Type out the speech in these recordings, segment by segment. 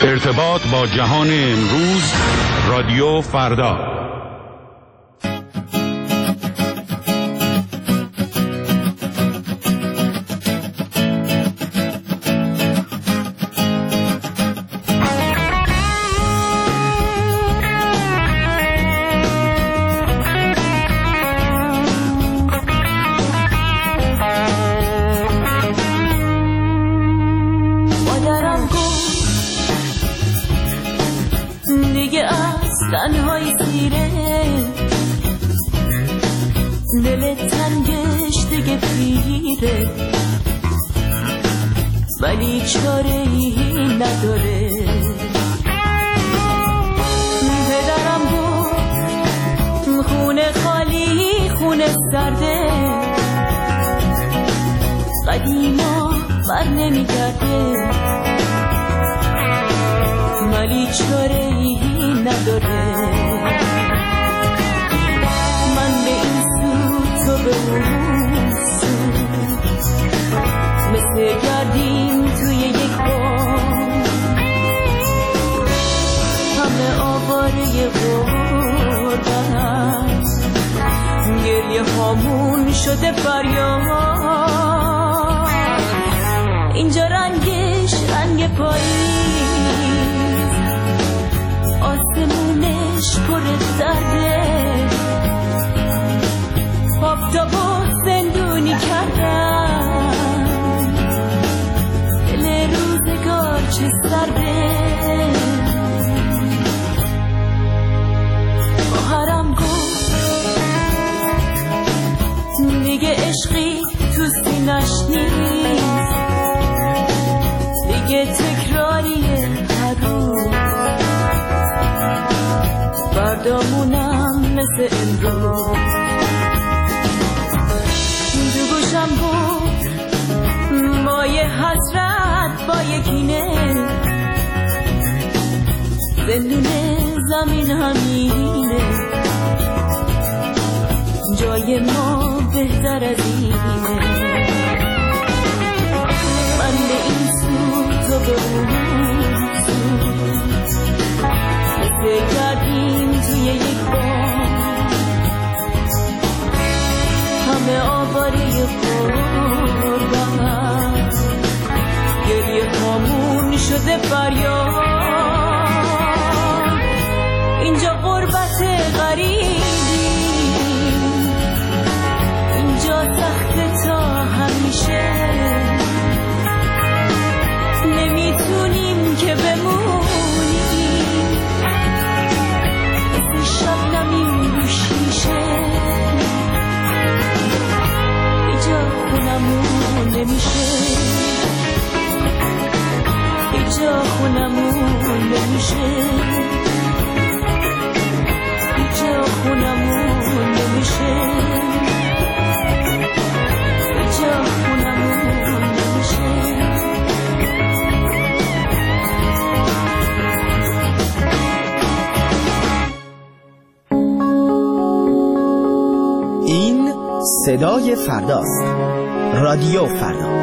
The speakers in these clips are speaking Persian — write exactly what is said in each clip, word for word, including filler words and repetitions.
ارتباط با جهان امروز، رادیو فردا. تنهای سیره دل تنگش دیگه پیره، ولی چاره ای نداره. پدرم بود خونه خالی خونه سرده، قدیما بر نمیگرده، ولی چاره ای نداره. من به این سو تو به اون سو، مثل گردیم توی یک بام، همه آواره غربت، گریه هامون شده فریاد. اینجا رنگش رنگ پاییز، آسمونش پر درده، آفتابو زندونی کردن، دل روزگار چه سرده. خواهرم گفت دیگه عشقی تو سینش نیست، دیگه تکراریه هر روز، فردامونم مثل امروز. تو گوشم بود با یه حسرت با یه کینه، زندون زمین همینه، جای ما بهتر از اینه. من به این سو تو به اون سو، مثل گردیم توی یک بام، همه آواره غربت، گریه هامون شده فریاد. اینجا غربت غریبی، اینجا سخت تا همیشه، نمیتونیم که بمونیم مثل شبنمی رو شیشه. اینجا خونمون نمیشه، اینجا خونمون نمیشه، اینجا خونمون نمیشه، اینجا خونمون نمیشه. این صدای فرداست، رادیو فردا.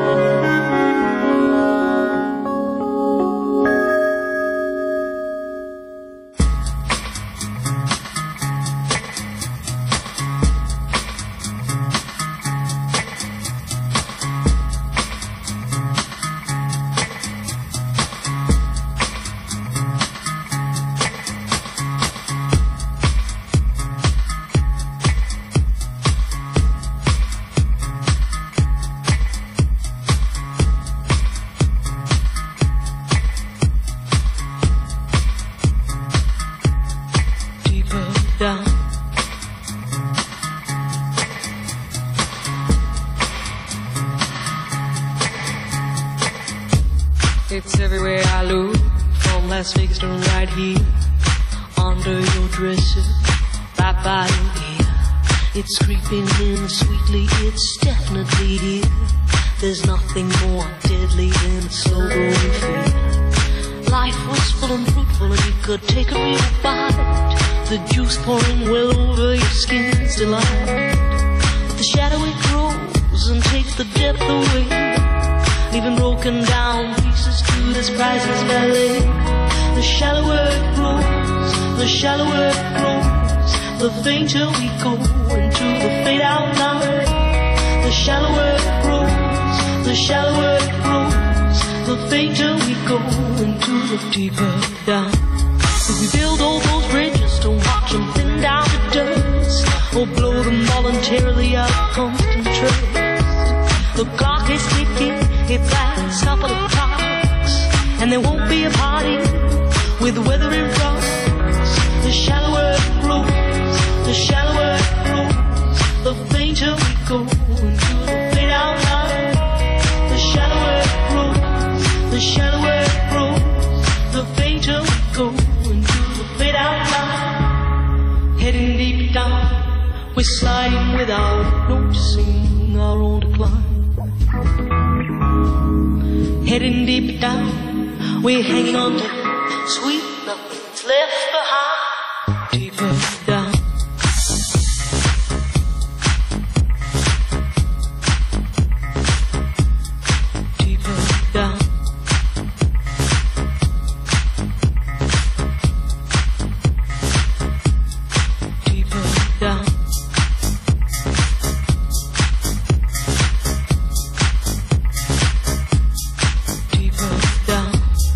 It's everywhere I look, from Las Vegas to right here, under your dresser, right by your ear. It's creeping in sweetly, it's definitely here. There's nothing more deadly than a slow-growing fear. Life was full and fruitful and you could take a real bite, the juice pouring well over your skin's delight. But the shadow it grows and takes the depth away, leaving broken down pieces to this priceless ballet. The shallower it grows, the shallower it grows, the fainter we go into the fade out line. The shallower it grows, the shallower it grows, the fainter we go into the deeper down. If we build all those bridges to watch them thin down to dust, or blow them voluntarily out of constant trace, the clock is ticking, it lasts a couple of clocks, and there won't be a party with the weather in front. The shallower it grows, the shallower it grows, the fainter we go into the fade out line. The shallower it grows, the shallower it grows, the fainter we go into the fade out line. Heading deep down, we're sliding without noticing our own decline. Heading deep down, we're hanging on to sweet nothing's left behind. Deeper down. Deeper down. Deeper down. Deeper down.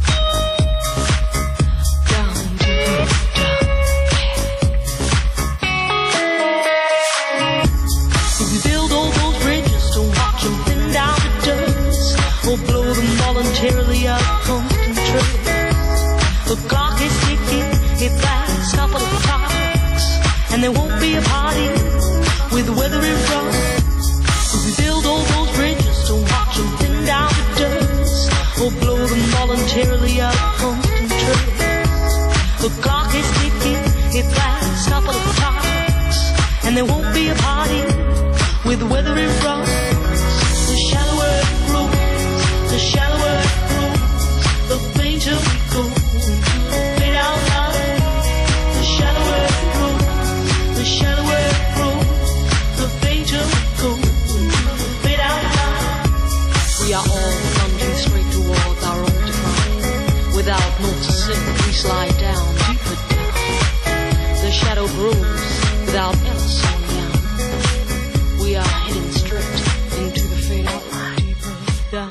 Voluntarily out of constant trace. The clock is ticking, it lasts a couple of clocks, and there won't be a party with the weather in front. We build all those bridges to watch them thin down to dust, or blow them voluntarily out of constant trace. The clock is ticking, it lasts a couple of clocks, and there won't be a party with the weather in front. The shallower it grows, the shallower it grows, the fainter we go into the fade out line. The shallower it grows, the shallower it grows, the fainter we go into the fade out line. We are all plunging straight towards our own decline. Without noticing, we slide down, deeper down. The shadow grows without ever slowing down. We are heading straight into the fade out line. Deeper down.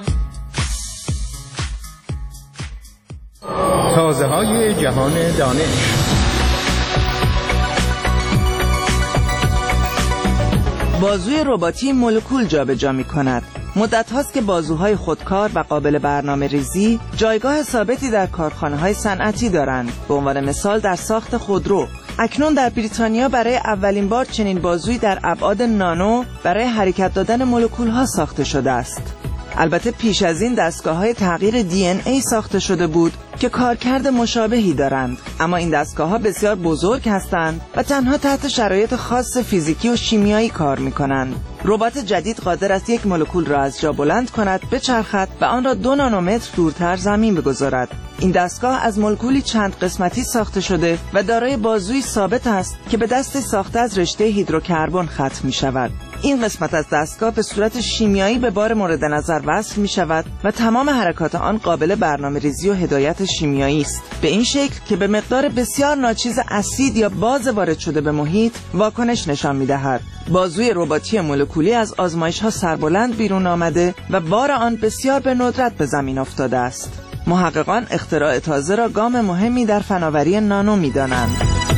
تازه های جهان دانش. بازوی رباتی مولکول جابجا می‌کند. مدت هاست که بازوهای خودکار و قابل برنامه ریزی جایگاه ثابتی در کارخانه‌های صنعتی دارند. به عنوان مثال در ساخت خودرو. اکنون در بریتانیا برای اولین بار چنین بازویی در ابعاد نانو برای حرکت دادن مولکول‌ها ساخته شده است. البته پیش از این دستگاه‌های تغییر دی ان ای ساخته شده بود که کارکرد مشابهی دارند، اما این دستگاه‌ها بسیار بزرگ هستند و تنها تحت شرایط خاص فیزیکی و شیمیایی کار می‌کنند. ربات جدید قادر است یک مولکول را از جا بلند کند، بچرخد و آن را دو نانومتر دورتر زمین بگذارد. این دستگاه از مولکولی چند قسمتی ساخته شده و دارای بازوی ثابت است که به دست ساخته از رشته هیدروکربن ختم می‌شود. این قسمت از دستگاه به صورت شیمیایی به بار مورد نظر وصل می شود و تمام حرکات آن قابل برنامه‌ریزی و هدایت شیمیایی است، به این شکل که به مقدار بسیار ناچیز اسید یا باز وارد شده به محیط واکنش نشان می دهد. بازوی رباتی مولکولی از آزمایش‌ها سربلند بیرون آمده و بار آن بسیار به ندرت به زمین افتاده است. محققان اختراع تازه را گام مهمی در فناوری نانو می دانند.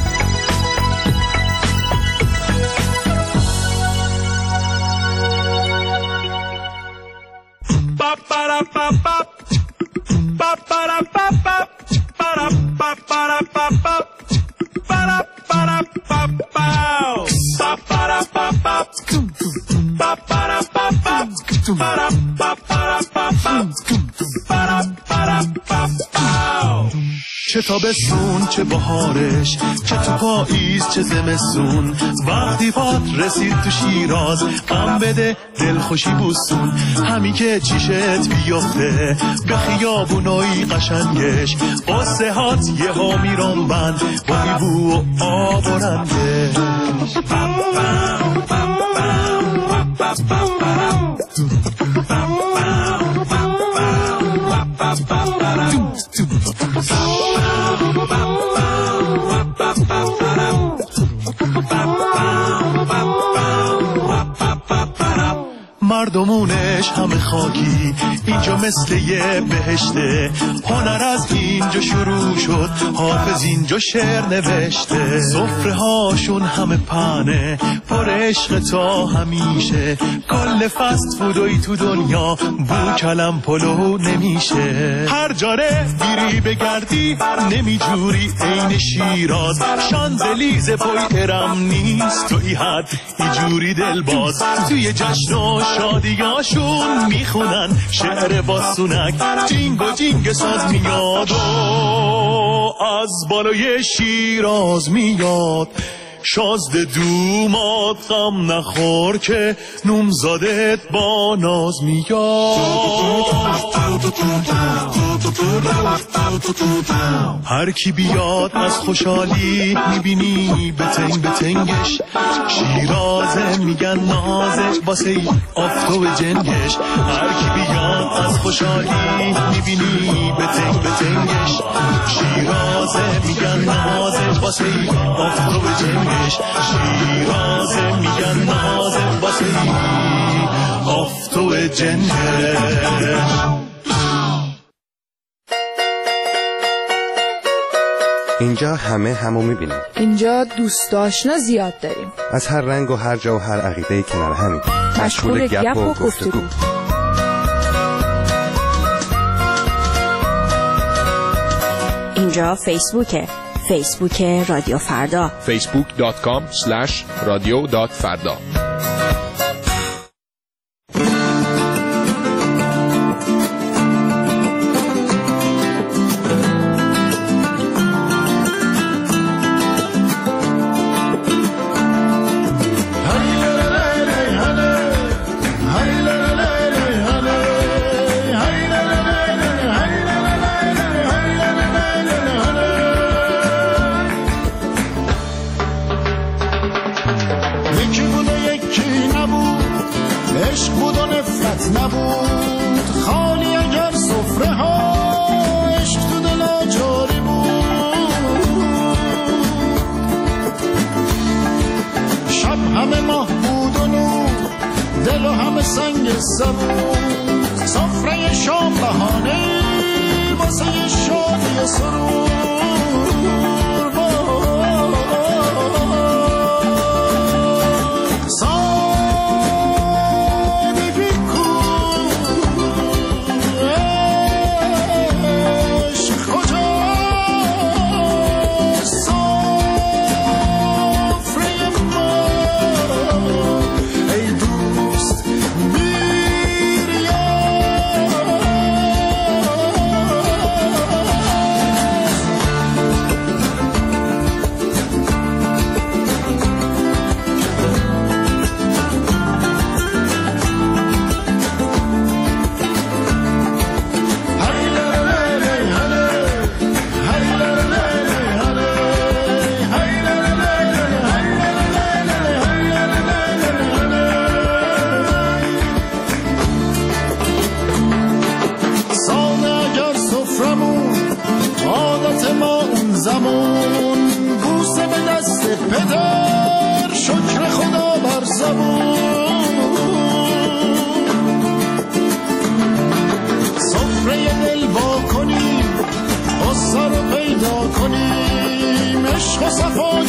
چه تابستون چه بهارش، چه تو پاییز چه زمستون، وقتی پات رسید تو شیراز غم بده دل خوشی بوستون، همی که چیشت بیافته به خیابونای قشنگش، قصه هات یه ها میرام بند با میبو و آب و رنگش. Oh خودش همه خاکی، اینجا مثل یه بهشته. هنر از اینجا شروع شد، حافظ اینجا شعر نوشته. سفره هاشون همه پنه، پر عشق تا همیشه. کل فست فودوی تو دنیا بو کلم پلو نمیشه. هر جاره بیری بگردی نمیجوری عین شیراز. شانزلیزه پای ارم نیست تو ای حد ایجوری دل باز. توی جشن و شادیاشون میخونن شعر باسونک. جینگ و جینگ ساز میاد و از بالای شیراز میاد. شازده دومات غم نخور که نومزادت با ناز میاد. هر کی بیاد از خوشحالی میبینی بتنگ بتنگش. شیرازه میگن نازه واسه ای آفتاب جنگش. هر کی بیاد از خوشحالی میبینی بتنگ بتنگش. شیرازه میگن نازه واسه ای آفتاب جنگش. شیرازه میگن نازه واسه ای آفتاب جنگش. اینجا همه همو میبینیم. اینجا دوست آشنا زیاد داریم، از هر رنگ و هر جا و هر عقیده کنار همین. مشغول گپ و گفتگو. اینجا فیسبوکه، فیسبوک رادیو فردا. فیسبوک دات کام اسلش رادیو دات فردا. سفره شام بهانه واسه شادی سرور. سادگی کن عشق کجاست. سفره ما ای دوست زمان بوسه به دست پدر، شکر خدا بر زبون. سفره دل با کنیم، غصه رو پیدا کنیم، عشق و صفا